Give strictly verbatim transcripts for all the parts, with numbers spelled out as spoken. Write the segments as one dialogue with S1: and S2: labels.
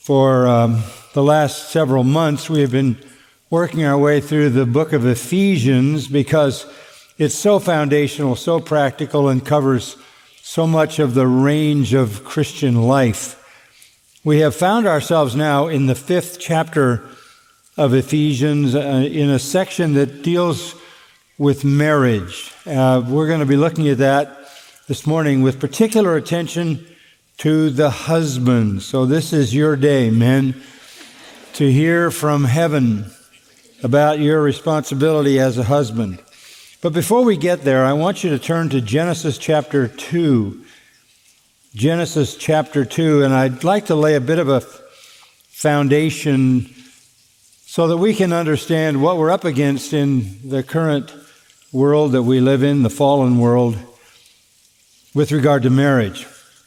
S1: For um, the last several months, we have been working our way through the book of Ephesians because it's so foundational, so practical, and covers so much of the range of Christian life. We have found ourselves now in the fifth chapter of Ephesians, uh, in a section that deals with marriage. Uh, we're going to be looking at that this morning with particular attention to the husband. So this is your day, men, to hear from heaven about your responsibility as a husband. But before we get there, I want you to turn to Genesis chapter two. Genesis chapter two, and I'd like to lay a bit of a foundation so that we can understand what we're up against in the current world that we live in, the fallen world, with regard to marriage.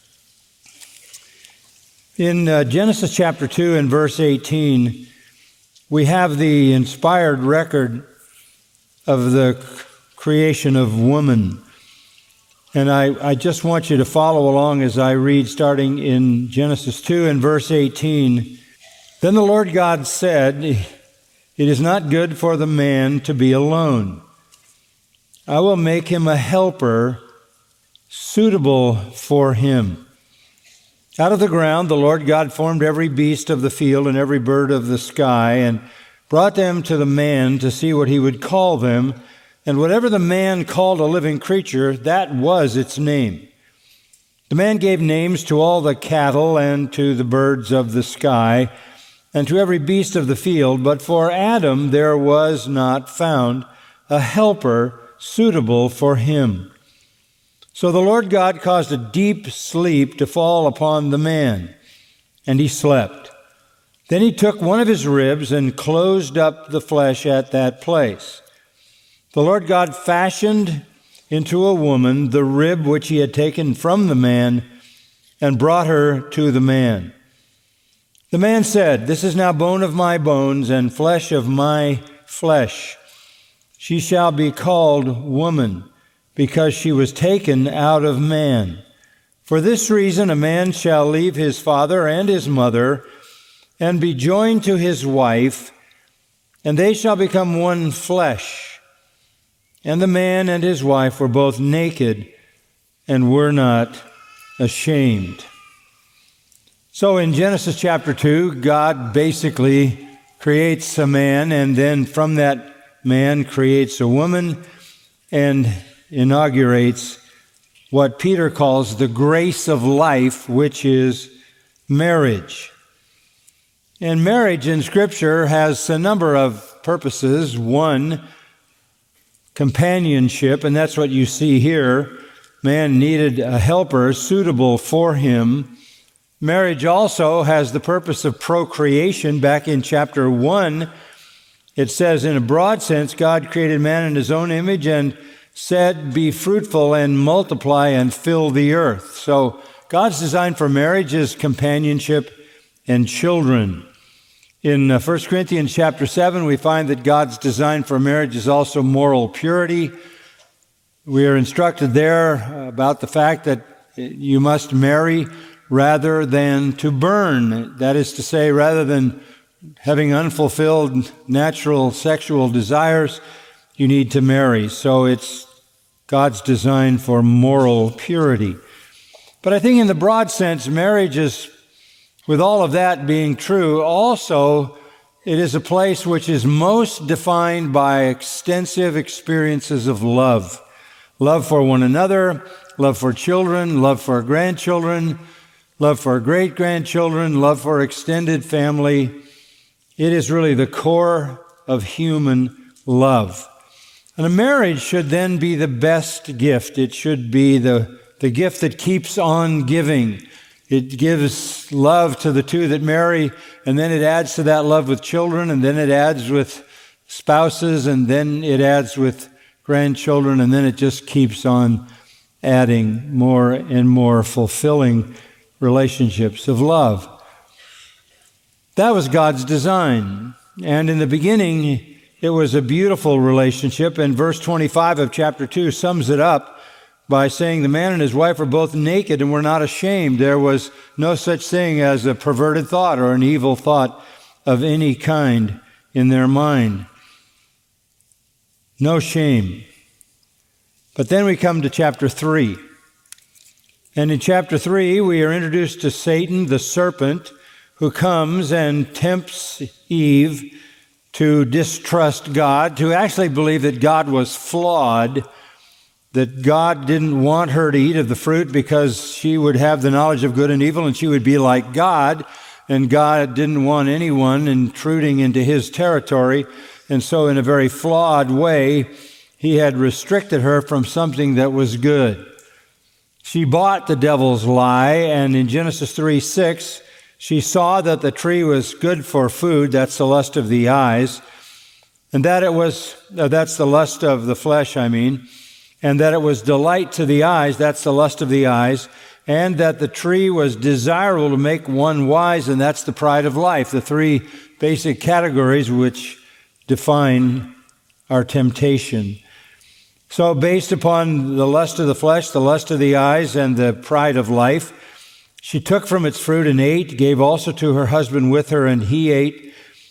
S1: In uh, Genesis chapter two and verse eighteen, we have the inspired record of the creation of woman. And I, I just want you to follow along as I read, starting in Genesis two and verse eighteen. Then the Lord God said, "It is not good for the man to be alone. I will make him a helper suitable for him." Out of the ground the Lord God formed every beast of the field and every bird of the sky, and brought them to the man to see what he would call them. And whatever the man called a living creature, that was its name. The man gave names to all the cattle and to the birds of the sky and to every beast of the field, but for Adam there was not found a helper suitable for him. So the Lord God caused a deep sleep to fall upon the man, and he slept. Then he took one of his ribs and closed up the flesh at that place. The Lord God fashioned into a woman the rib which he had taken from the man and brought her to the man. The man said, "This is now bone of my bones and flesh of my flesh. She shall be called woman, because she was taken out of man. For this reason a man shall leave his father and his mother and be joined to his wife, and they shall become one flesh. And the man and his wife were both naked and were not ashamed." So in Genesis chapter two, God basically creates a man, and then from that man creates a woman and inaugurates what Peter calls the grace of life, which is marriage. And marriage in Scripture has a number of purposes. One, companionship, and that's what you see here. Man needed a helper suitable for him. Marriage also has the purpose of procreation. Back in chapter one, it says, in a broad sense, God created man in his own image and said, "Be fruitful and multiply and fill the earth." So God's design for marriage is companionship and children. In uh, First Corinthians chapter seven, we find that God's design for marriage is also moral purity. We are instructed there about the fact that you must marry rather than to burn. That is to say, rather than having unfulfilled natural sexual desires, you need to marry. So it's God's design for moral purity. But I think in the broad sense, marriage is, with all of that being true, also it is a place which is most defined by extensive experiences of love. Love for one another, love for children, love for grandchildren, love for great-grandchildren, love for extended family. It is really the core of human love. And a marriage should then be the best gift. It should be the, the gift that keeps on giving. It gives love to the two that marry, and then it adds to that love with children, and then it adds with spouses, and then it adds with grandchildren, and then it just keeps on adding more and more fulfilling relationships of love. That was God's design. And in the beginning, it was a beautiful relationship, and verse twenty-five of chapter two sums it up by saying the man and his wife were both naked and were not ashamed. There was no such thing as a perverted thought or an evil thought of any kind in their mind. No shame. But then we come to chapter three. And in chapter three, we are introduced to Satan, the serpent, who comes and tempts Eve to distrust God, to actually believe that God was flawed, that God didn't want her to eat of the fruit because she would have the knowledge of good and evil and she would be like God, and God didn't want anyone intruding into his territory. And so in a very flawed way, he had restricted her from something that was good. She bought the devil's lie, and in Genesis three six, she saw that the tree was good for food, that's the lust of the eyes, and that it was, uh, that's the lust of the flesh, I mean, and that it was delight to the eyes, that's the lust of the eyes, and that the tree was desirable to make one wise, and that's the pride of life, the three basic categories which define our temptation. So based upon the lust of the flesh, the lust of the eyes, and the pride of life, she took from its fruit and ate, gave also to her husband with her, and he ate.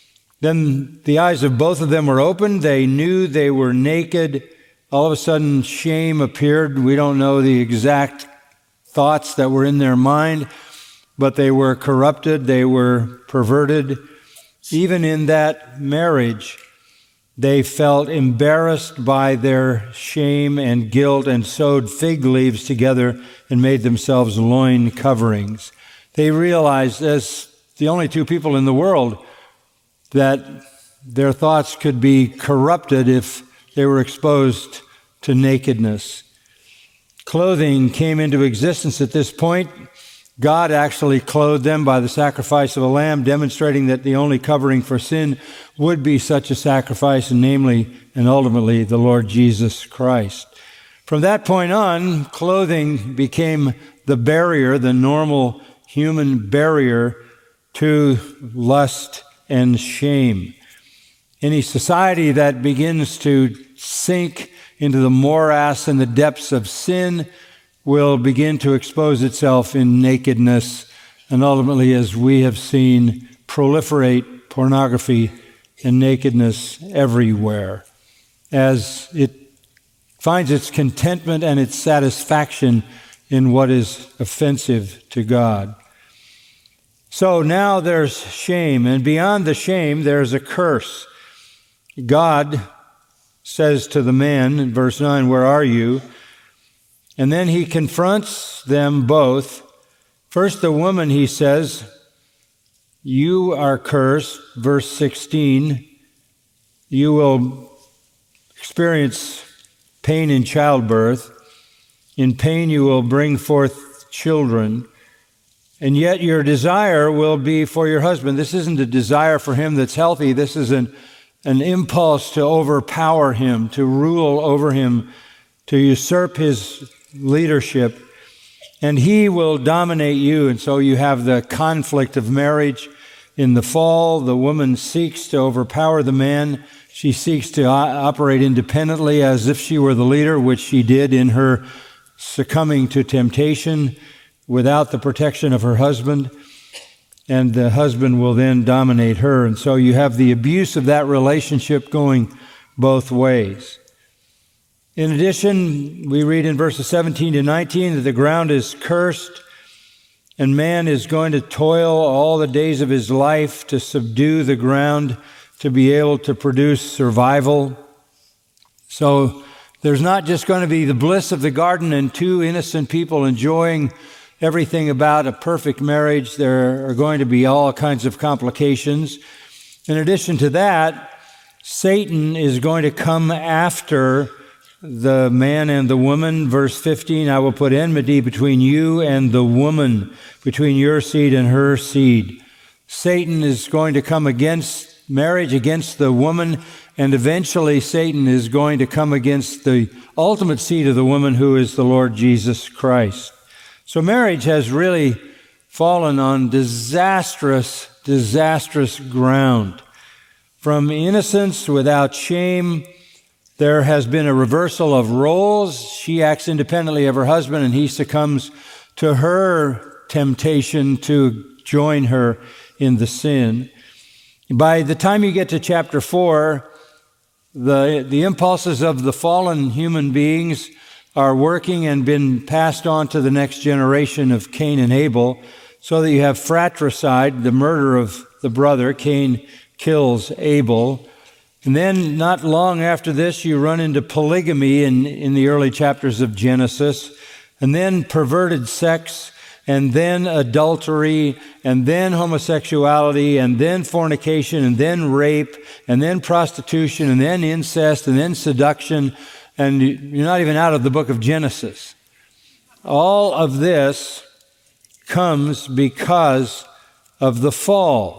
S1: Then the eyes of both of them were opened. They knew they were naked. All of a sudden, shame appeared. We don't know the exact thoughts that were in their mind, but they were corrupted. They were perverted. Even in that marriage, they felt embarrassed by their shame and guilt and sewed fig leaves together and made themselves loin coverings. They realized, as the only two people in the world, that their thoughts could be corrupted if they were exposed to nakedness. Clothing came into existence at this point. God actually clothed them by the sacrifice of a lamb, demonstrating that the only covering for sin would be such a sacrifice, and namely and ultimately the Lord Jesus Christ. From that point on, clothing became the barrier, the normal human barrier to lust and shame. Any society that begins to sink into the morass and the depths of sin will begin to expose itself in nakedness, and ultimately, as we have seen, proliferate pornography and nakedness everywhere, as it finds its contentment and its satisfaction in what is offensive to God. So now there's shame, and beyond the shame, there's a curse. God says to the man in verse nine, "Where are you?" And then he confronts them both. First, the woman, he says, "You are cursed." Verse sixteen, "You will experience pain in childbirth. In pain you will bring forth children. And yet your desire will be for your husband." This isn't a desire for him that's healthy. This is an, an impulse to overpower him, to rule over him, to usurp his leadership. And he will dominate you. And so you have the conflict of marriage. In the fall, the woman seeks to overpower the man. She seeks to operate independently as if she were the leader, which she did in her succumbing to temptation without the protection of her husband. And the husband will then dominate her. And so you have the abuse of that relationship going both ways. In addition, we read in verses seventeen to nineteen that the ground is cursed, and man is going to toil all the days of his life to subdue the ground, to be able to produce survival. So there's not just going to be the bliss of the garden and two innocent people enjoying everything about a perfect marriage. There are going to be all kinds of complications. In addition to that, Satan is going to come after the man and the woman. Verse fifteen, "I will put enmity between you and the woman, between your seed and her seed." Satan is going to come against marriage, against the woman, and eventually Satan is going to come against the ultimate seed of the woman, who is the Lord Jesus Christ. So marriage has really fallen on disastrous, disastrous ground. From innocence without shame There has been a reversal of roles. She acts independently of her husband, and he succumbs to her temptation to join her in the sin. By the time you get to chapter four, the, the impulses of the fallen human beings are working and been passed on to the next generation of Cain and Abel, so that you have fratricide, the murder of the brother. Cain kills Abel. And then not long after this, you run into polygamy in, in the early chapters of Genesis, and then perverted sex, and then adultery, and then homosexuality, and then fornication, and then rape, and then prostitution, and then incest, and then seduction, and you're not even out of the book of Genesis. All of this comes because of the fall.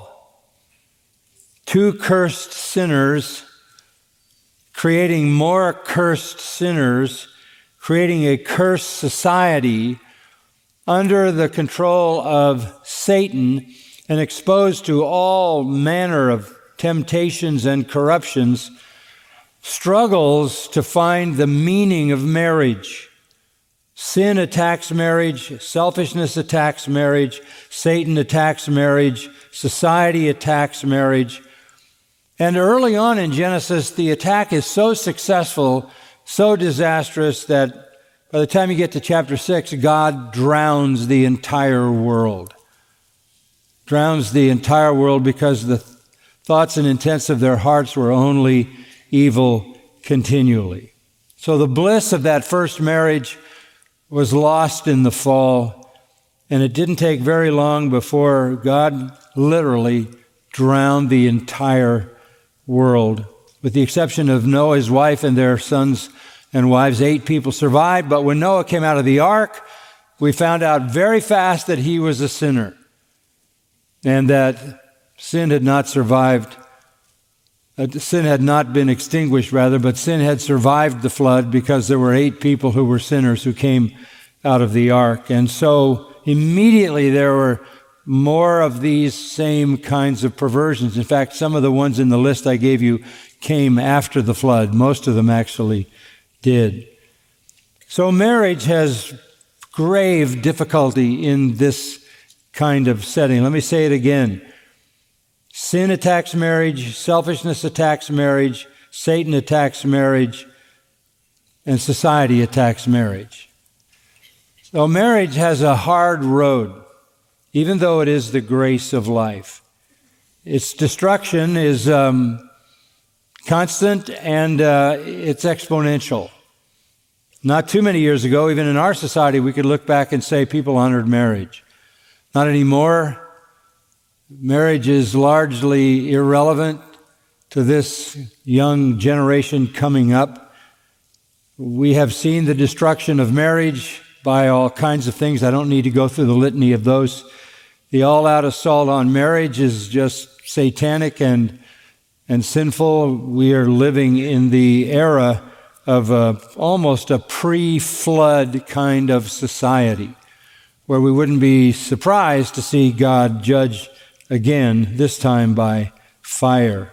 S1: Two cursed sinners creating more cursed sinners, creating a cursed society under the control of Satan and exposed to all manner of temptations and corruptions, struggles to find the meaning of marriage. Sin attacks marriage, selfishness attacks marriage, Satan attacks marriage, society attacks marriage. And early on in Genesis, the attack is so successful, so disastrous, that by the time you get to chapter six, God drowns the entire world. Drowns the entire world because the thoughts and intents of their hearts were only evil continually. So the bliss of that first marriage was lost in the fall, and it didn't take very long before God literally drowned the entire world. With the exception of Noah, his wife, and their sons and wives, eight people survived. But when Noah came out of the ark, we found out very fast that he was a sinner, and that sin had not survived. Uh, sin had not been extinguished, rather, but sin had survived the flood because there were eight people who were sinners who came out of the ark. And so immediately there were more of these same kinds of perversions. In fact, some of the ones in the list I gave you came after the flood. Most of them actually did. So marriage has grave difficulty in this kind of setting. Let me say it again. Sin attacks marriage, selfishness attacks marriage, Satan attacks marriage, and society attacks marriage. So marriage has a hard road, even though it is the grace of life. Its destruction is um, constant, and uh, it's exponential. Not too many years ago, even in our society, we could look back and say people honored marriage. Not anymore. Marriage is largely irrelevant to this young generation coming up. We have seen the destruction of marriage by all kinds of things. I don't need to go through the litany of those. The all-out assault on marriage is just satanic and and sinful. We are living in the era of a, almost a pre-flood kind of society, where we wouldn't be surprised to see God judge again, this time by fire.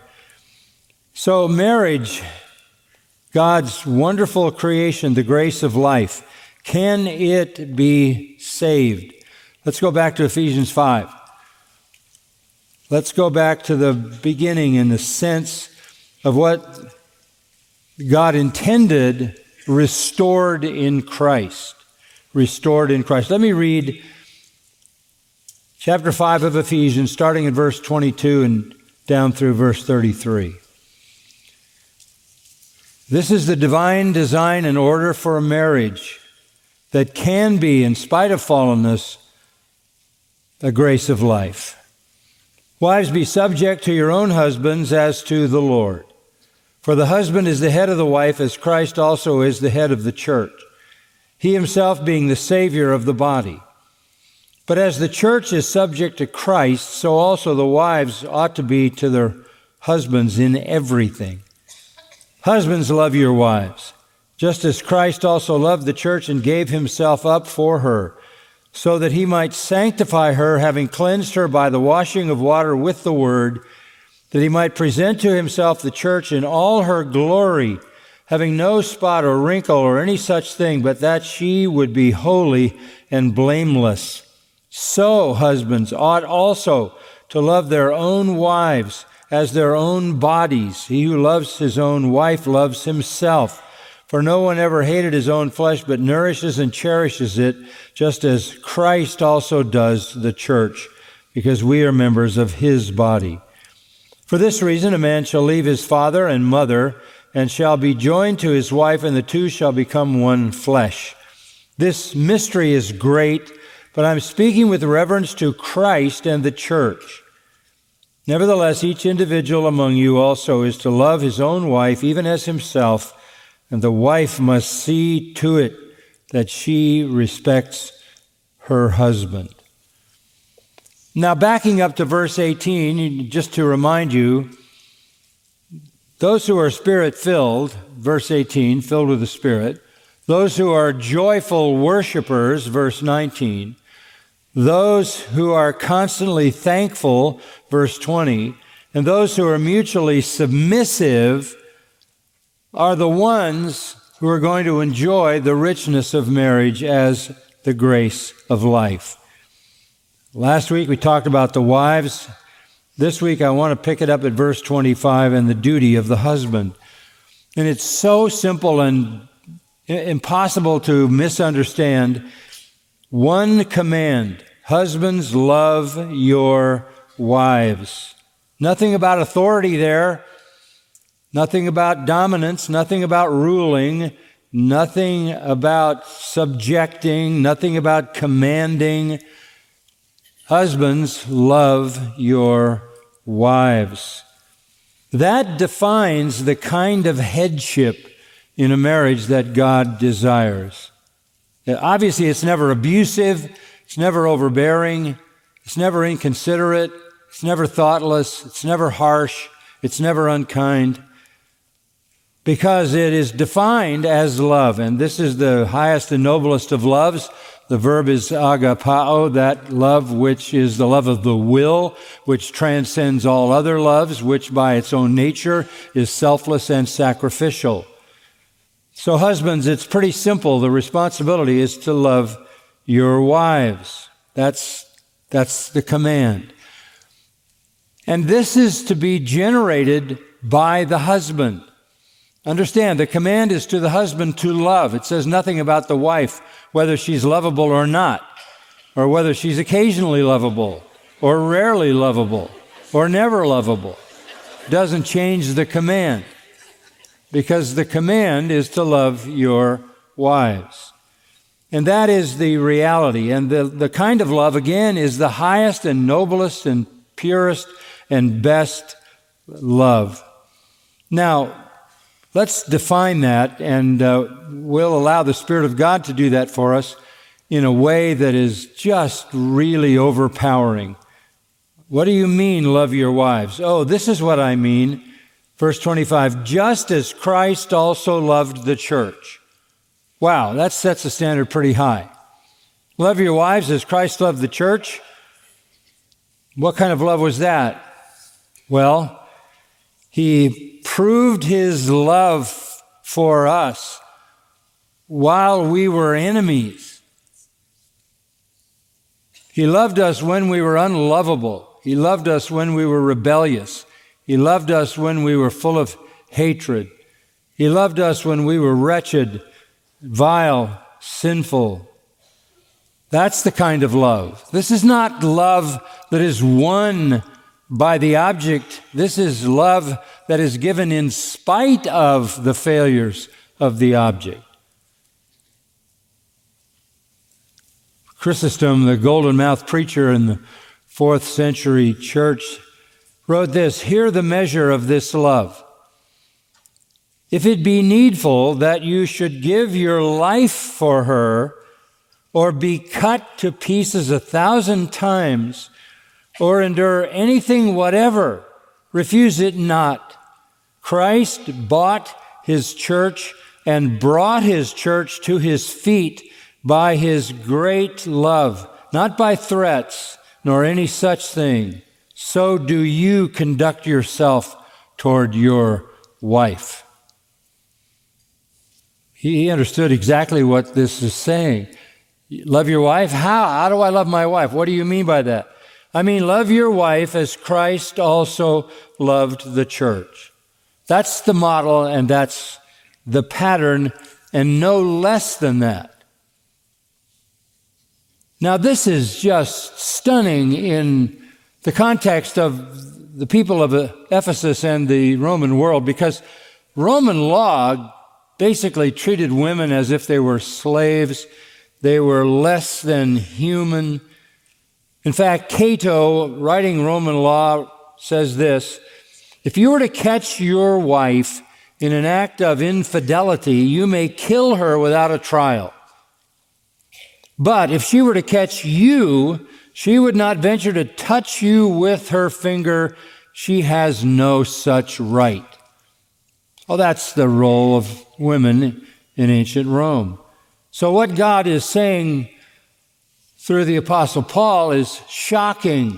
S1: So marriage, God's wonderful creation, the grace of life, can it be saved? Let's go back to Ephesians five. Let's go back to the beginning in the sense of what God intended restored in Christ. Restored in Christ. Let me read chapter five of Ephesians, starting in verse twenty-two and down through verse thirty-three. This is the divine design and order for a marriage that can be, in spite of fallenness, a grace of life. Wives, be subject to your own husbands as to the Lord. For the husband is the head of the wife, as Christ also is the head of the church, he himself being the Savior of the body. But as the church is subject to Christ, so also the wives ought to be to their husbands in everything. Husbands, love your wives, just as Christ also loved the church and gave himself up for her, so that he might sanctify her, having cleansed her by the washing of water with the word, that he might present to himself the church in all her glory, having no spot or wrinkle or any such thing, but that she would be holy and blameless. So husbands ought also to love their own wives as their own bodies. He who loves his own wife loves himself. For no one ever hated his own flesh, but nourishes and cherishes it, just as Christ also does the church, because we are members of his body. For this reason, a man shall leave his father and mother, and shall be joined to his wife, and the two shall become one flesh. This mystery is great, but I'm speaking with reference to Christ and the church. Nevertheless, each individual among you also is to love his own wife, even as himself, and the wife must see to it that she respects her husband. Now, backing up to verse eighteen, just to remind you, those who are Spirit-filled, verse eighteen, filled with the Spirit, those who are joyful worshipers, verse nineteen, those who are constantly thankful, verse twenty, and those who are mutually submissive are the ones who are going to enjoy the richness of marriage as the grace of life. Last week we talked about the wives. This week I want to pick it up at verse twenty-five and the duty of the husband. And it's so simple and impossible to misunderstand. One command: husbands, love your wives. Nothing about authority there. Nothing about dominance, nothing about ruling, nothing about subjecting, nothing about commanding. Husbands, love your wives. That defines the kind of headship in a marriage that God desires. Obviously, it's never abusive, it's never overbearing, it's never inconsiderate, it's never thoughtless, it's never harsh, it's never unkind. Because it is defined as love, and this is the highest and noblest of loves. The verb is agapao, that love which is the love of the will, which transcends all other loves, which by its own nature is selfless and sacrificial. So husbands, it's pretty simple. The responsibility is to love your wives. That's, that's the command. And this is to be generated by the husband. Understand, the command is to the husband to love. It says nothing about the wife, whether she's lovable or not, or whether she's occasionally lovable, or rarely lovable, or never lovable. It doesn't change the command, because the command is to love your wives. And that is the reality. And the, the kind of love, again, is the highest and noblest and purest and best love. Now, let's define that, and uh, we'll allow the Spirit of God to do that for us in a way that is just really overpowering. What do you mean, love your wives? Oh, this is what I mean. Verse twenty-five, just as Christ also loved the church. Wow, that sets the standard pretty high. Love your wives as Christ loved the church. What kind of love was that? Well, he proved his love for us while we were enemies. He loved us when we were unlovable. He loved us when we were rebellious. He loved us when we were full of hatred. He loved us when we were wretched, vile, sinful. That's the kind of love. This is not love that is won by the object. This is love that is given in spite of the failures of the object. Chrysostom, the golden-mouthed preacher in the fourth century church, wrote this: "Hear the measure of this love. If it be needful that you should give your life for her, or be cut to pieces a thousand times, or endure anything whatever, refuse it not. Christ bought his church and brought his church to his feet by his great love, not by threats, nor any such thing. So do you conduct yourself toward your wife." He understood exactly what this is saying. Love your wife? How? How do I love my wife? What do you mean by that? I mean, love your wife as Christ also loved the church. That's the model, and that's the pattern, and no less than that. Now, this is just stunning in the context of the people of Ephesus and the Roman world, because Roman law basically treated women as if they were slaves. They were less than human. In fact, Cato, writing Roman law, says this: if you were to catch your wife in an act of infidelity, you may kill her without a trial. But if she were to catch you, she would not venture to touch you with her finger. She has no such right. Well, that's the role of women in ancient Rome. So what God is saying through the Apostle Paul is shocking.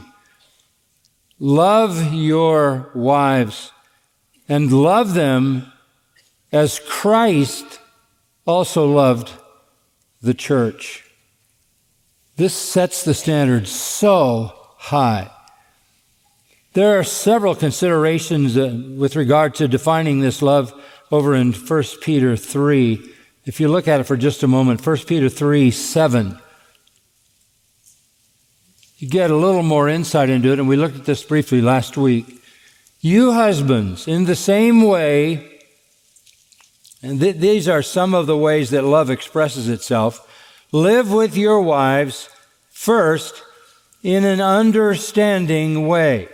S1: Love your wives and love them as Christ also loved the church. This sets the standard so high. There are several considerations uh, with regard to defining this love over in First Peter three. If you look at it for just a moment, First Peter three, seven. You get a little more insight into it, and we looked at this briefly last week. You husbands, in the same way, and th- these are some of the ways that love expresses itself, live with your wives first in an understanding way.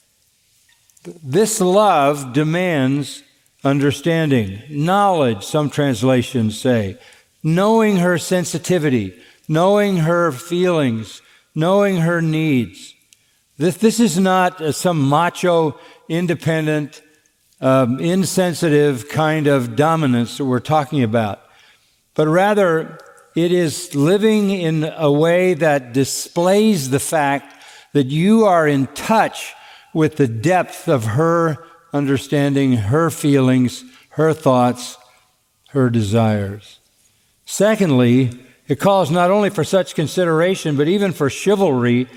S1: This love demands understanding, knowledge, some translations say, knowing her sensitivity, knowing her feelings, knowing her needs. This, this is not uh, some macho, independent, um, insensitive kind of dominance that we're talking about, but rather it is living in a way that displays the fact that you are in touch with the depth of her understanding, her feelings, her thoughts, her desires. Secondly, it calls not only for such consideration, but even for chivalry,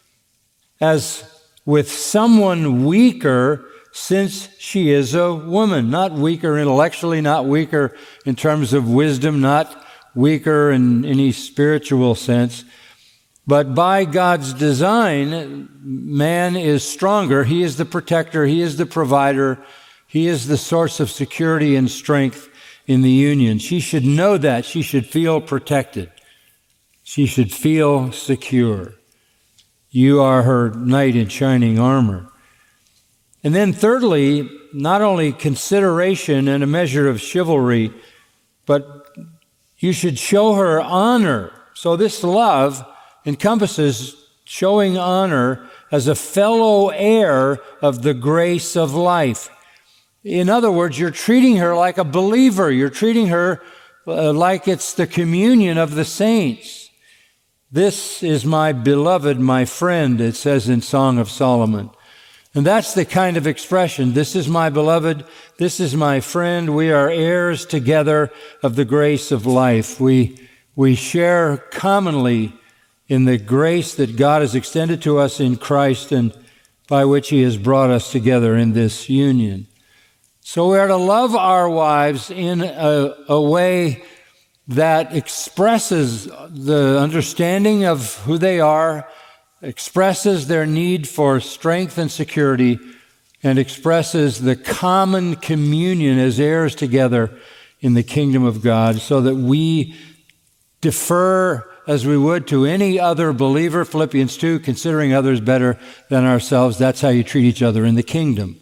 S1: as with someone weaker, since she is a woman. Not weaker intellectually, not weaker in terms of wisdom, not weaker in any spiritual sense. But by God's design, man is stronger. He is the protector. He is the provider. He is the source of security and strength in the union. She should know that. She should feel protected. She should feel secure. You are her knight in shining armor. And then thirdly, not only consideration and a measure of chivalry, but you should show her honor. So this love encompasses showing honor as a fellow heir of the grace of life. In other words, you're treating her like a believer. You're treating her uh, like it's the communion of the saints. This is my beloved, my friend, it says in Song of Solomon. And that's the kind of expression. This is my beloved. This is my friend. We are heirs together of the grace of life. We, we share commonly in the grace that God has extended to us in Christ and by which He has brought us together in this union. So we are to love our wives in a, a way that expresses the understanding of who they are, expresses their need for strength and security, and expresses the common communion as heirs together in the kingdom of God, so that we defer as we would to any other believer. Philippians two, considering others better than ourselves. That's how you treat each other in the kingdom.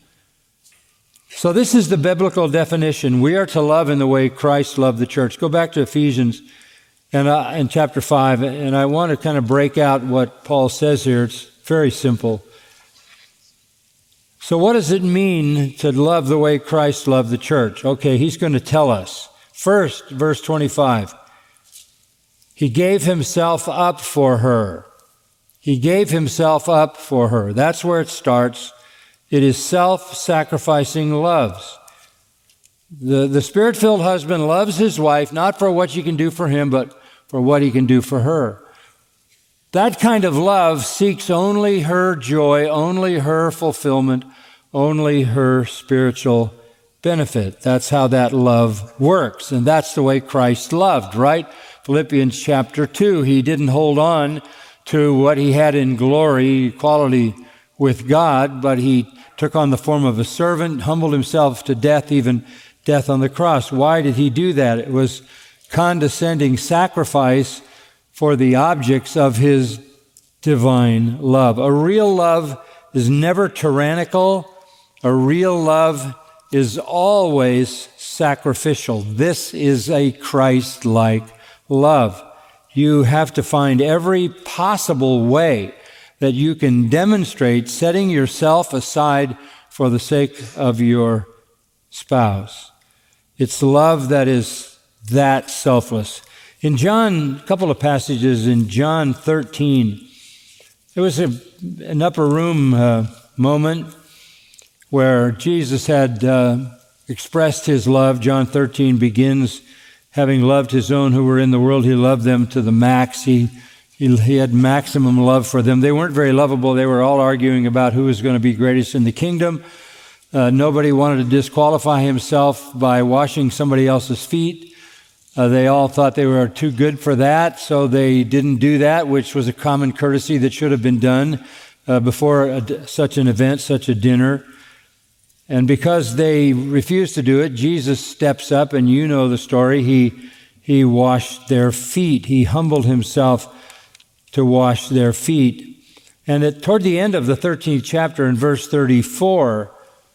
S1: So this is the biblical definition. We are to love in the way Christ loved the church. Go back to Ephesians and uh, in chapter five, and I want to kind of break out what Paul says here. It's very simple. So what does it mean to love the way Christ loved the church? Okay, he's going to tell us. First, verse twenty-five. He gave himself up for her. He gave himself up for her. That's where it starts. It is self-sacrificing love. The, the Spirit-filled husband loves his wife not for what she can do for him, but for what he can do for her. That kind of love seeks only her joy, only her fulfillment, only her spiritual benefit. That's how that love works, and that's the way Christ loved, right? Philippians chapter two, he didn't hold on to what he had in glory, equality with God, but he took on the form of a servant, humbled himself to death, even death on the cross. Why did he do that? It was condescending sacrifice for the objects of his divine love. A real love is never tyrannical. A real love is always sacrificial. This is a Christ-like love. You have to find every possible way that you can demonstrate setting yourself aside for the sake of your spouse. It's love that is that selfless. In John, a couple of passages in John thirteen, there was a, an upper room uh, moment where Jesus had uh, expressed his love. John thirteen begins, having loved his own who were in the world, he loved them to the max. He, he, he had maximum love for them. They weren't very lovable. They were all arguing about who was going to be greatest in the kingdom. Uh, nobody wanted to disqualify himself by washing somebody else's feet. Uh, they all thought they were too good for that, so they didn't do that, which was a common courtesy that should have been done uh, before a, such an event, such a dinner. And because they refused to do it, Jesus steps up, and you know the story. He, he washed their feet. He humbled himself to wash their feet. And at, toward the end of the thirteenth chapter in verse thirty-four,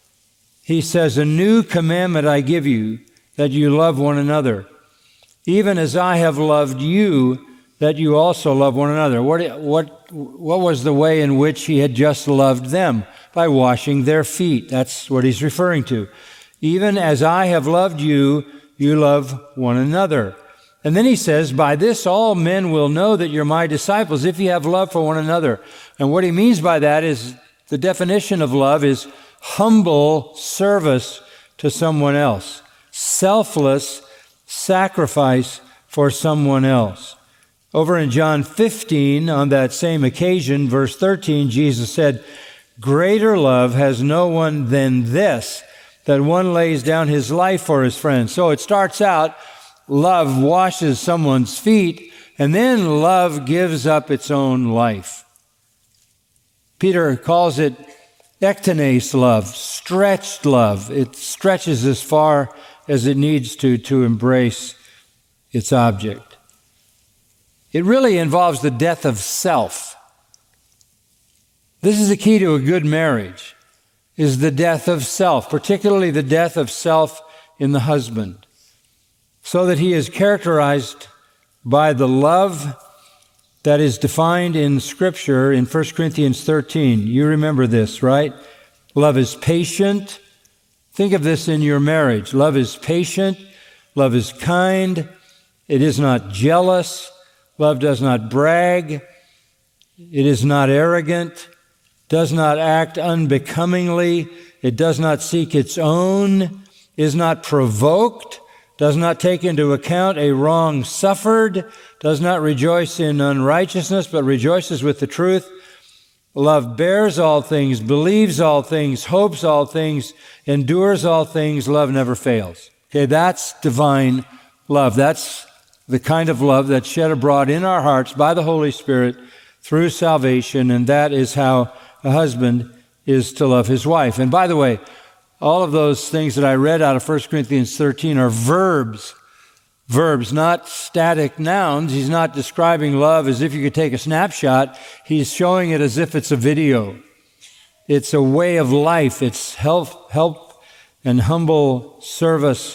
S1: he says, "A new commandment I give you, that you love one another. Even as I have loved you, that you also love one another." What, what, what was the way in which he had just loved them? By washing their feet. That's what he's referring to. Even as I have loved you, you love one another. And then he says, by this all men will know that you're my disciples, if you have love for one another. And what he means by that is, the definition of love is humble service to someone else. Selfless sacrifice for someone else. Over in John fifteen, on that same occasion, verse thirteen, Jesus said, "Greater love has no one than this, that one lays down his life for his friends." So it starts out, love washes someone's feet, and then love gives up its own life. Peter calls it ektenes love, stretched love. It stretches as far as it needs to to embrace its object. It really involves the death of self. This is the key to a good marriage, is the death of self, particularly the death of self in the husband, so that he is characterized by the love that is defined in Scripture in First Corinthians thirteen. You remember this, right? Love is patient. Think of this in your marriage. Love is patient. Love is kind. It is not jealous. Love does not brag. It is not arrogant. Does not act unbecomingly. It does not seek its own. Is not provoked. Does not take into account a wrong suffered. Does not rejoice in unrighteousness, but rejoices with the truth. Love bears all things, believes all things, hopes all things, endures all things. Love never fails. Okay, that's divine love. That's the kind of love that's shed abroad in our hearts by the Holy Spirit through salvation, and that is how a husband is to love his wife. And by the way, all of those things that I read out of First Corinthians thirteen are verbs. Verbs, not static nouns. He's not describing love as if you could take a snapshot. He's showing it as if it's a video. It's a way of life. It's help, help and humble service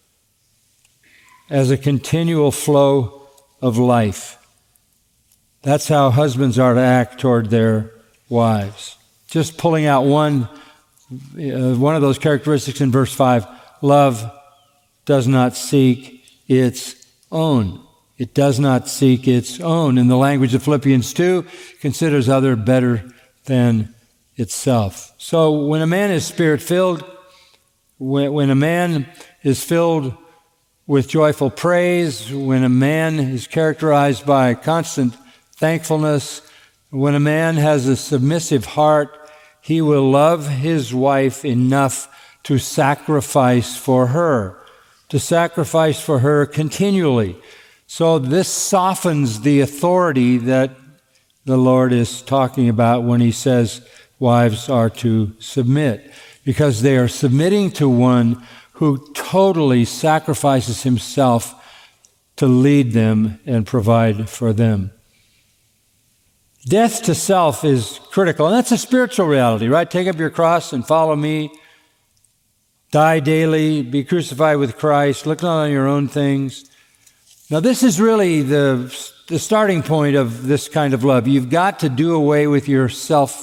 S1: as a continual flow of life. That's how husbands are to act toward their wives. Just pulling out one, uh, one of those characteristics in verse five, love does not seek its own. It does not seek its own. In the language of Philippians two, it considers other better than itself. So when a man is Spirit-filled, when, when a man is filled with joyful praise, when a man is characterized by constant thankfulness, when a man has a submissive heart, he will love his wife enough to sacrifice for her, to sacrifice for her continually. So this softens the authority that the Lord is talking about when he says wives are to submit, because they are submitting to one who totally sacrifices himself to lead them and provide for them. Death to self is critical, and that's a spiritual reality, right? Take up your cross and follow me. Die daily, be crucified with Christ, look not on your own things. Now this is really the, the starting point of this kind of love. You've got to do away with yourself.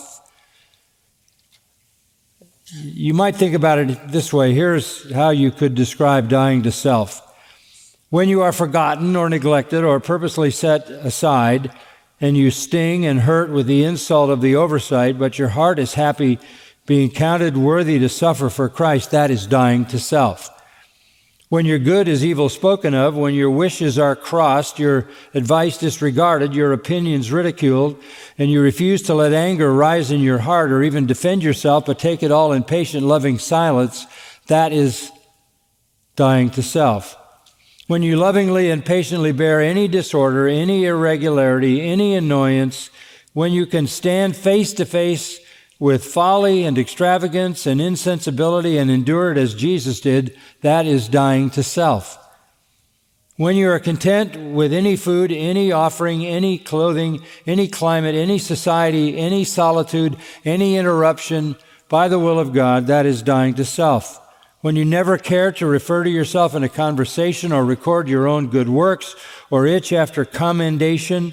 S1: You might think about it this way. Here's how you could describe dying to self. When you are forgotten or neglected or purposely set aside, and you sting and hurt with the insult of the oversight, but your heart is happy being counted worthy to suffer for Christ, that is dying to self. When your good is evil spoken of, when your wishes are crossed, your advice disregarded, your opinions ridiculed, and you refuse to let anger rise in your heart or even defend yourself, but take it all in patient, loving silence, that is dying to self. When you lovingly and patiently bear any disorder, any irregularity, any annoyance, when you can stand face to face with folly and extravagance and insensibility and endure it as Jesus did, that is dying to self. When you are content with any food, any offering, any clothing, any climate, any society, any solitude, any interruption by the will of God, that is dying to self. When you never care to refer to yourself in a conversation or record your own good works or itch after commendation,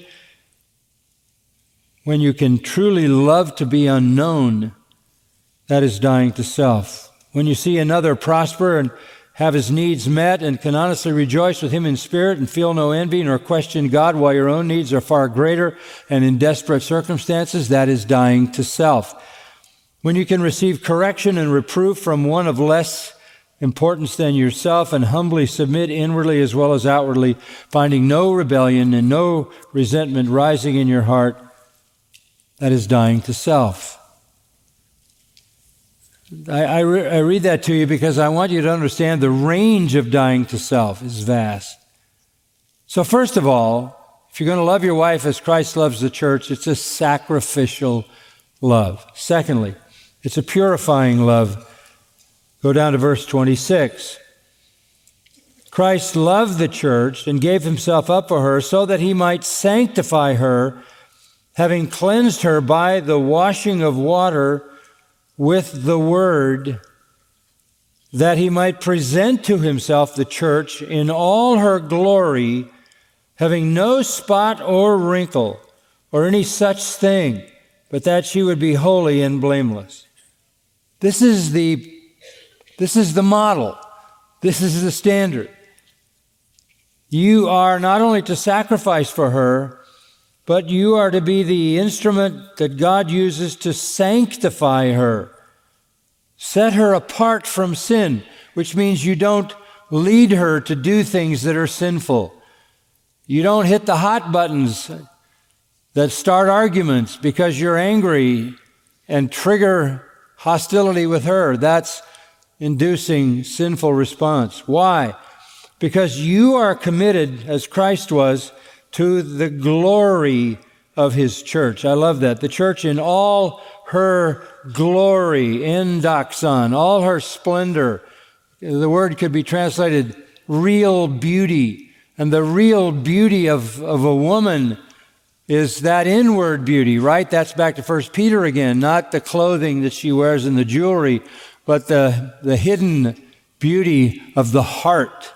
S1: when you can truly love to be unknown, that is dying to self. When you see another prosper and have his needs met and can honestly rejoice with him in spirit and feel no envy nor question God while your own needs are far greater and in desperate circumstances, that is dying to self. When you can receive correction and reproof from one of less importance than yourself and humbly submit inwardly as well as outwardly, finding no rebellion and no resentment rising in your heart, that is dying to self. I, I, re- I read that to you because I want you to understand the range of dying to self is vast. So first of all, if you're going to love your wife as Christ loves the church, it's a sacrificial love. Secondly, it's a purifying love. Go down to verse twenty-six. Christ loved the church and gave himself up for her so that he might sanctify her, having cleansed her by the washing of water with the word, that he might present to himself the church in all her glory, having no spot or wrinkle or any such thing, but that she would be holy and blameless. This is the This is the model. This is the standard. You are not only to sacrifice for her, but you are to be the instrument that God uses to sanctify her. Set her apart from sin, which means you don't lead her to do things that are sinful. You don't hit the hot buttons that start arguments because you're angry and trigger hostility with her. That's inducing sinful response. Why? Because you are committed, as Christ was, to the glory of his church. I love that. The church in all her glory, endoxon, all her splendor. The word could be translated real beauty. And the real beauty of, of a woman is that inward beauty, right? That's back to First Peter again, not the clothing that she wears and the jewelry, but the, the hidden beauty of the heart.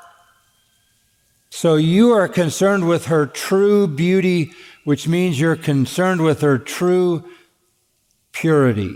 S1: So you are concerned with her true beauty, which means you're concerned with her true purity.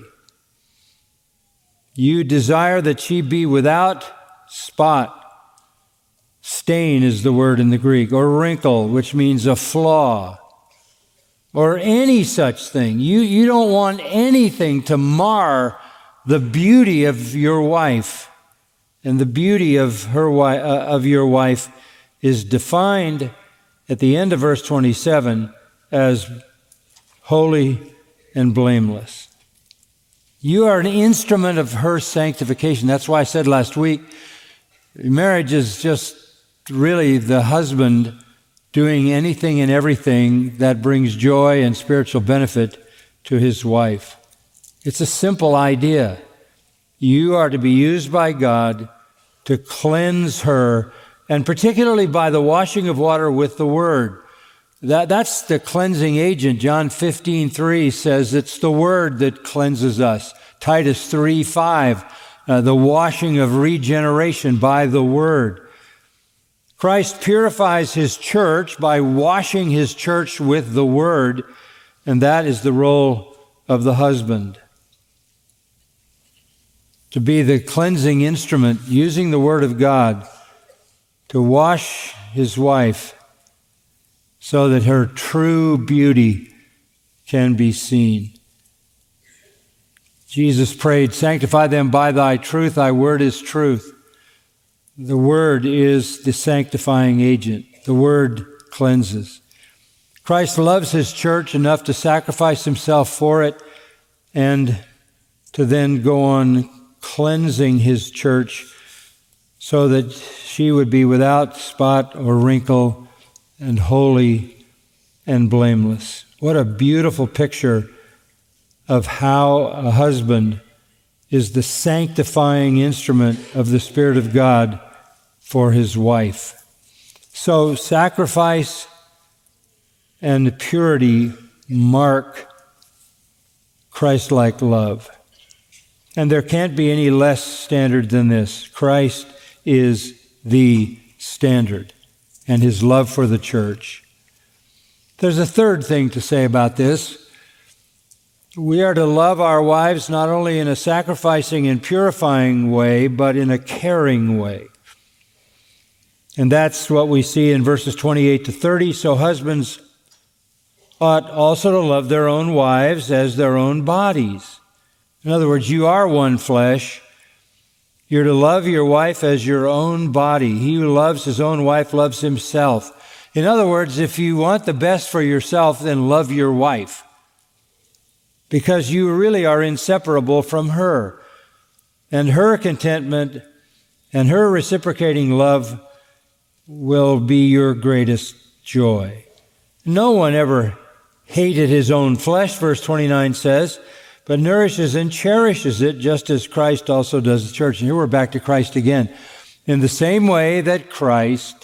S1: You desire that she be without spot. Stain is the word in the Greek, or wrinkle, which means a flaw, or any such thing. You, you don't want anything to mar the beauty of your wife. And the beauty of her wi- uh, of your wife is defined at the end of verse twenty-seven as holy and blameless. You are an instrument of her sanctification. That's why I said last week, marriage is just really the husband doing anything and everything that brings joy and spiritual benefit to his wife. It's a simple idea. You are to be used by God to cleanse her, and particularly by the washing of water with the Word. That, that's the cleansing agent. John fifteen three says it's the Word that cleanses us. Titus three five, uh, the washing of regeneration by the Word. Christ purifies His church by washing His church with the Word, and that is the role of the husband. To be the cleansing instrument, using the Word of God to wash his wife so that her true beauty can be seen. Jesus prayed, "Sanctify them by thy truth, thy word is truth." The Word is the sanctifying agent. The Word cleanses. Christ loves His church enough to sacrifice Himself for it and to then go on cleansing His church so that she would be without spot or wrinkle and holy and blameless. What a beautiful picture of how a husband is the sanctifying instrument of the Spirit of God for his wife. So sacrifice and purity mark Christ-like love. And there can't be any less standard than this. Christ is the standard, and His love for the church. There's a third thing to say about this. We are to love our wives not only in a sacrificing and purifying way, but in a caring way. And that's what we see in verses twenty-eight to thirty. So husbands ought also to love their own wives as their own bodies. In other words, you are one flesh. You're to love your wife as your own body. He who loves his own wife loves himself. In other words, if you want the best for yourself, then love your wife, because you really are inseparable from her. And her contentment and her reciprocating love will be your greatest joy. No one ever hated his own flesh, verse twenty-nine says, but nourishes and cherishes it, just as Christ also does the church. And here we're back to Christ again. In the same way that Christ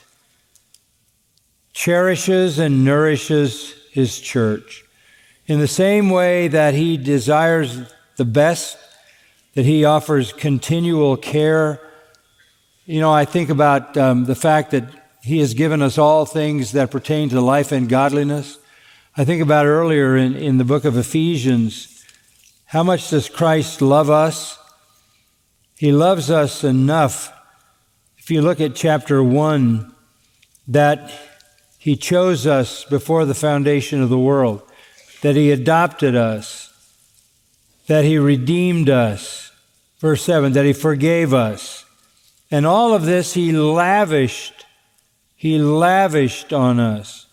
S1: cherishes and nourishes His church, in the same way that He desires the best, that He offers continual care. You know, I think about um, the fact that He has given us all things that pertain to life and godliness. I think about earlier in, in the book of Ephesians, how much does Christ love us? He loves us enough, if you look at chapter one, that He chose us before the foundation of the world, that He adopted us, that He redeemed us. Verse seven, that He forgave us. And all of this He lavished, He lavished on us.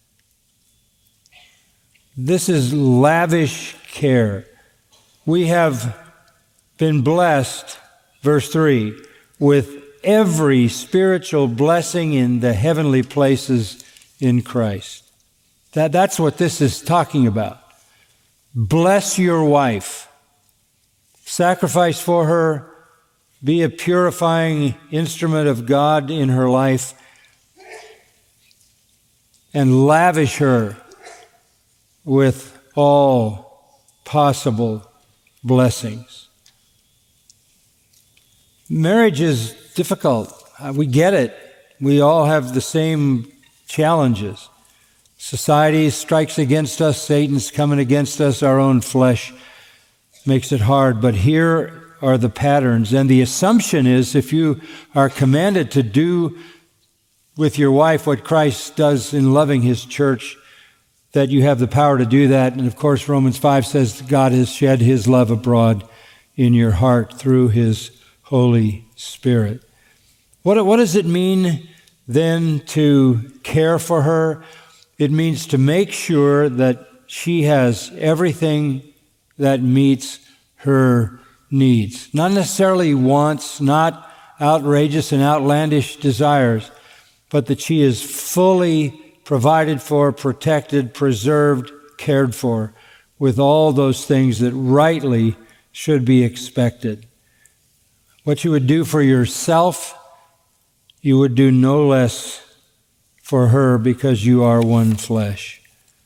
S1: This is lavish care. We have been blessed, verse three, with every spiritual blessing in the heavenly places in Christ. That, that's what this is talking about. Bless your wife. Sacrifice for her. Be a purifying instrument of God in her life. And lavish her with all possible blessings. Marriage is difficult. We get it. We all have the same challenges. Society strikes against us. Satan's coming against us. Our own flesh makes it hard. But here are the patterns. And the assumption is, if you are commanded to do with your wife what Christ does in loving His church, that you have the power to do that. And of course, Romans five says God has shed His love abroad in your heart through His Holy Spirit. What, what does it mean then to care for her? It means to make sure that she has everything that meets her needs. Not necessarily wants, not outrageous and outlandish desires, but that she is fully provided for, protected, preserved, cared for, with all those things that rightly should be expected. What you would do for yourself, you would do no less for her because you are one flesh.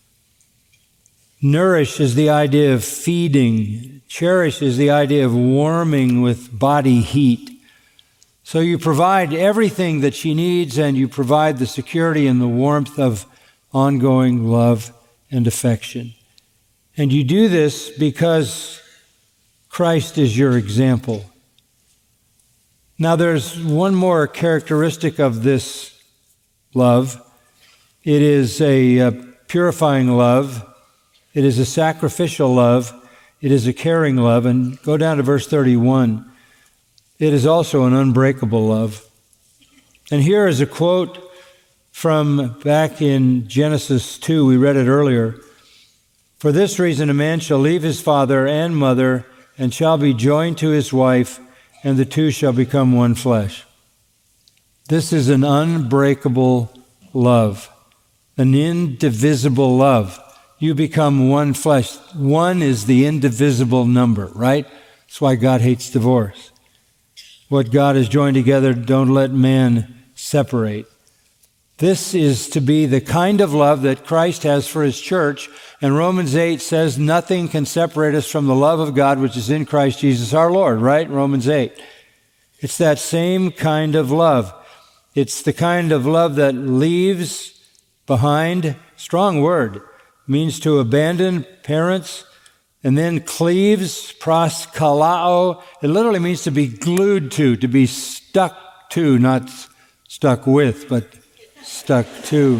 S1: Nourish is the idea of feeding. Cherish is the idea of warming with body heat. So you provide everything that she needs, and you provide the security and the warmth of ongoing love and affection. And you do this because Christ is your example. Now there's one more characteristic of this love. It is a, a purifying love. It is a sacrificial love. It is a caring love. And go down to verse thirty-one. It is also an unbreakable love. And here is a quote from back in Genesis two. We read it earlier. For this reason a man shall leave his father and mother and shall be joined to his wife, and the two shall become one flesh. This is an unbreakable love, an indivisible love. You become one flesh. One is the indivisible number, right? That's why God hates divorce. What God has joined together, don't let man separate. This is to be the kind of love that Christ has for his church. And Romans eight says nothing can separate us from the love of God which is in Christ Jesus our Lord, right? Romans eight. It's that same kind of love. It's the kind of love that leaves behind, strong word, means to abandon parents, and then cleaves, proskalao. It literally means to be glued to, to be stuck to, not stuck with, but stuck to.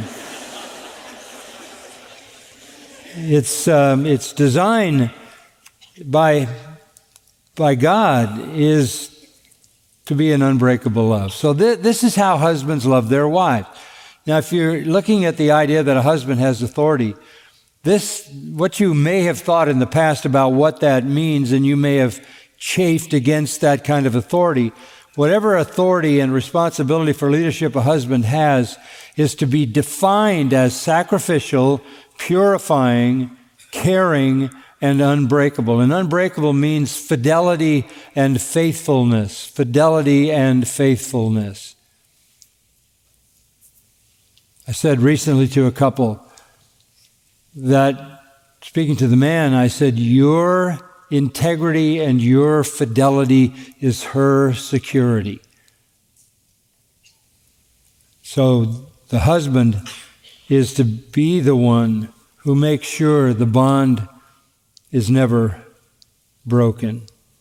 S1: Its um, its design by by God is to be an unbreakable love. So th- this is how husbands love their wives. Now, if you're looking at the idea that a husband has authority, this what you may have thought in the past about what that means, and you may have chafed against that kind of authority. Whatever authority and responsibility for leadership a husband has is to be defined as sacrificial, purifying, caring, and unbreakable. And unbreakable means fidelity and faithfulness. Fidelity and faithfulness. I said recently to a couple that, speaking to the man, I said, your integrity and your fidelity is her security. So the husband is to be the one who makes sure the bond is never broken.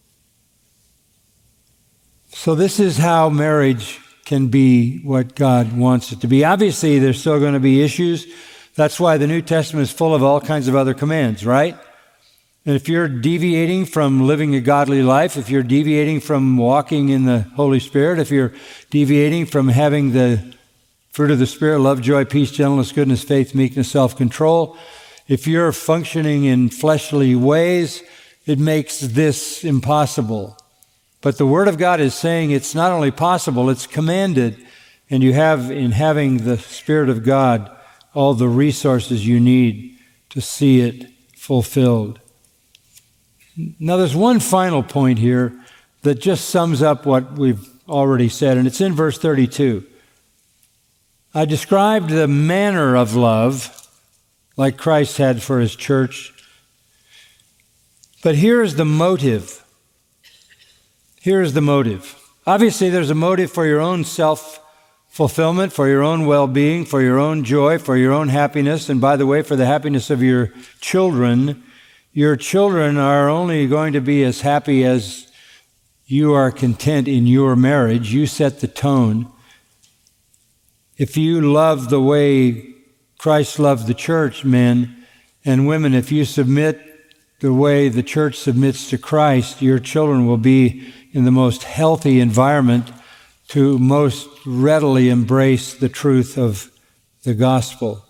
S1: So this is how marriage can be what God wants it to be. Obviously, there's still going to be issues. That's why the New Testament is full of all kinds of other commands, right? And if you're deviating from living a godly life, if you're deviating from walking in the Holy Spirit, if you're deviating from having the fruit of the Spirit, love, joy, peace, gentleness, goodness, faith, meekness, self-control, if you're functioning in fleshly ways, it makes this impossible. But the Word of God is saying it's not only possible, it's commanded. And you have, in having the Spirit of God, all the resources you need to see it fulfilled. Now, there's one final point here that just sums up what we've already said, and it's in verse thirty-two. I described the manner of love like Christ had for his church. But here is the motive. Here is the motive. Obviously, there's a motive for your own self-fulfillment, for your own well-being, for your own joy, for your own happiness, and by the way, for the happiness of your children. Your children are only going to be as happy as you are content in your marriage. You set the tone. If you love the way Christ loved the church, men and women, if you submit the way the church submits to Christ, your children will be in the most healthy environment to most readily embrace the truth of the gospel.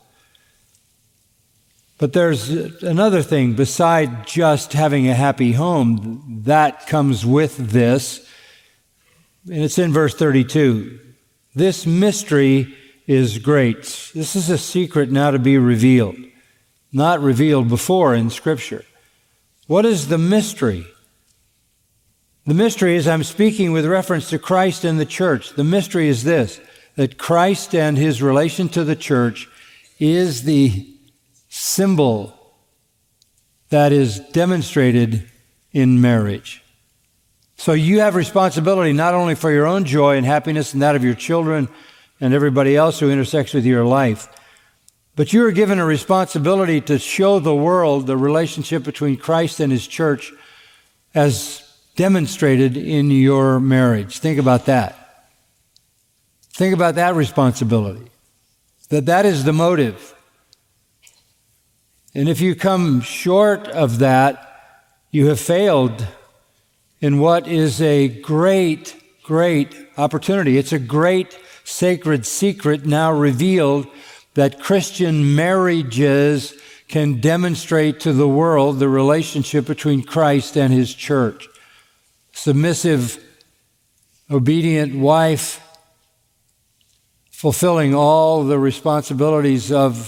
S1: But there's another thing beside just having a happy home that comes with this, and it's in verse thirty-two. This mystery is great. This is a secret now to be revealed, not revealed before in Scripture. What is the mystery? The mystery is, I'm speaking with reference to Christ and the church. The mystery is this, that Christ and his relation to the church is the symbol that is demonstrated in marriage. So you have responsibility not only for your own joy and happiness and that of your children and everybody else who intersects with your life, but you are given a responsibility to show the world the relationship between Christ and his church as demonstrated in your marriage. Think about that. Think about that responsibility. That that is the motive. And if you come short of that, you have failed in what is a great, great opportunity. It's a great sacred secret now revealed that Christian marriages can demonstrate to the world the relationship between Christ and his church. Submissive, obedient wife, fulfilling all the responsibilities of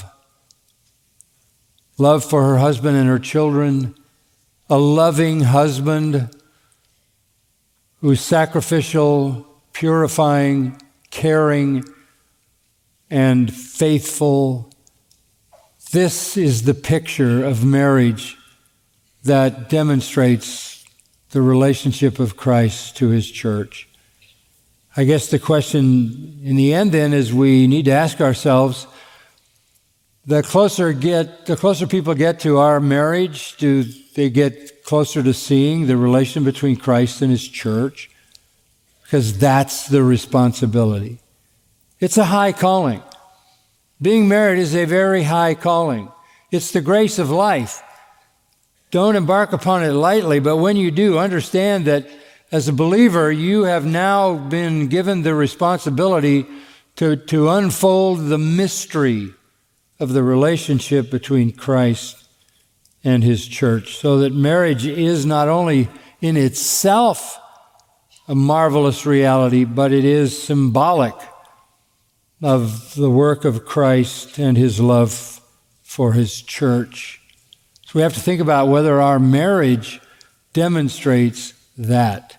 S1: love for her husband and her children, a loving husband who's sacrificial, purifying, caring, and faithful. This is the picture of marriage that demonstrates the relationship of Christ to his church. I guess the question in the end then is we need to ask ourselves, the closer get, the closer people get to our marriage, do they get closer to seeing the relation between Christ and his church? Because that's the responsibility. It's a high calling. Being married is a very high calling. It's the grace of life. Don't embark upon it lightly, but when you do, understand that as a believer, you have now been given the responsibility to, to unfold the mystery of the relationship between Christ and his church, so that marriage is not only in itself a marvelous reality, but it is symbolic of the work of Christ and his love for his church. So we have to think about whether our marriage demonstrates that.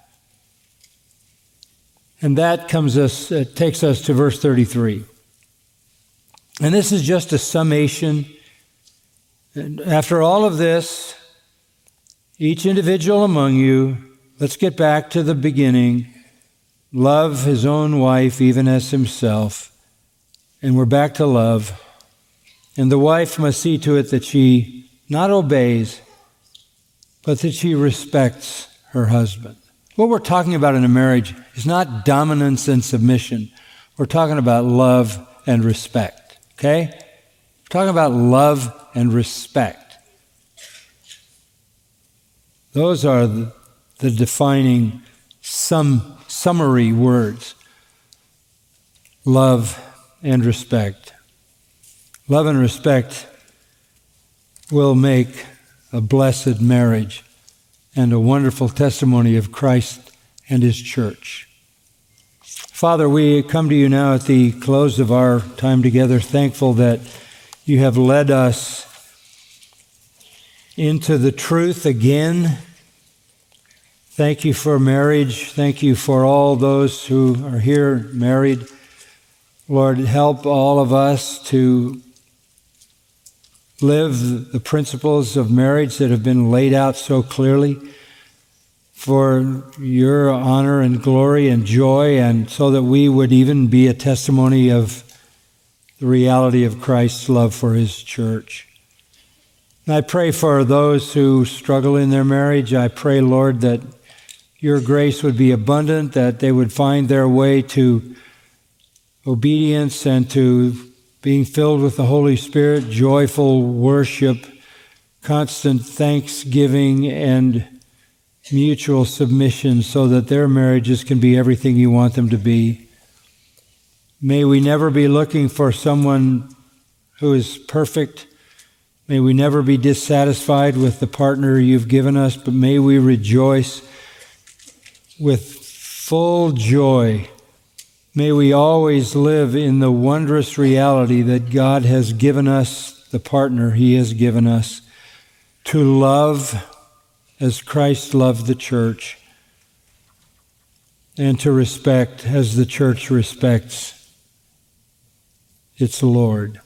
S1: And that comes us, uh, takes us to verse thirty-three. And this is just a summation. And after all of this, each individual among you, let's get back to the beginning, love his own wife even as himself. And we're back to love. And the wife must see to it that she not obeys, but that she respects her husband. What we're talking about in a marriage is not dominance and submission. We're talking about love and respect, okay? We're talking about love and respect. Those are the, the defining sum, summary words. Love and respect. Love and respect will make a blessed marriage and a wonderful testimony of Christ and his church. Father, we come to you now at the close of our time together, thankful that you have led us into the truth again. Thank you for marriage. Thank you for all those who are here married. Lord, help all of us to live the principles of marriage that have been laid out so clearly for your honor and glory and joy, and so that we would even be a testimony of the reality of Christ's love for his church. And I pray for those who struggle in their marriage. I pray, Lord, that your grace would be abundant, that they would find their way to obedience and to being filled with the Holy Spirit, joyful worship, constant thanksgiving, and mutual submission so that their marriages can be everything you want them to be. May we never be looking for someone who is perfect. May we never be dissatisfied with the partner you've given us, but may we rejoice with full joy. May we always live in the wondrous reality that God has given us the partner He has given us to love as Christ loved the church, and to respect as the church respects its Lord.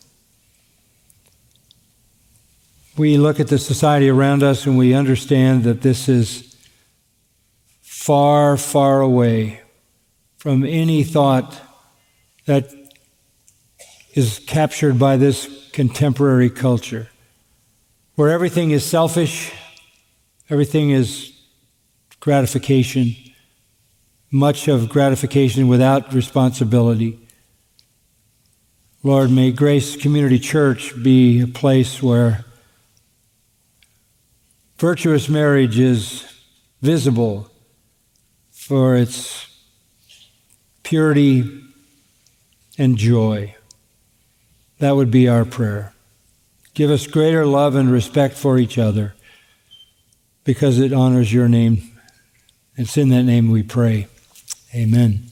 S1: We look at the society around us and we understand that this is far, far away from any thought that is captured by this contemporary culture, where everything is selfish, everything is gratification, much of gratification without responsibility. Lord, may Grace Community Church be a place where virtuous marriage is visible for its purity and joy. That would be our prayer. Give us greater love and respect for each other because it honors your name. It's in that name we pray. Amen.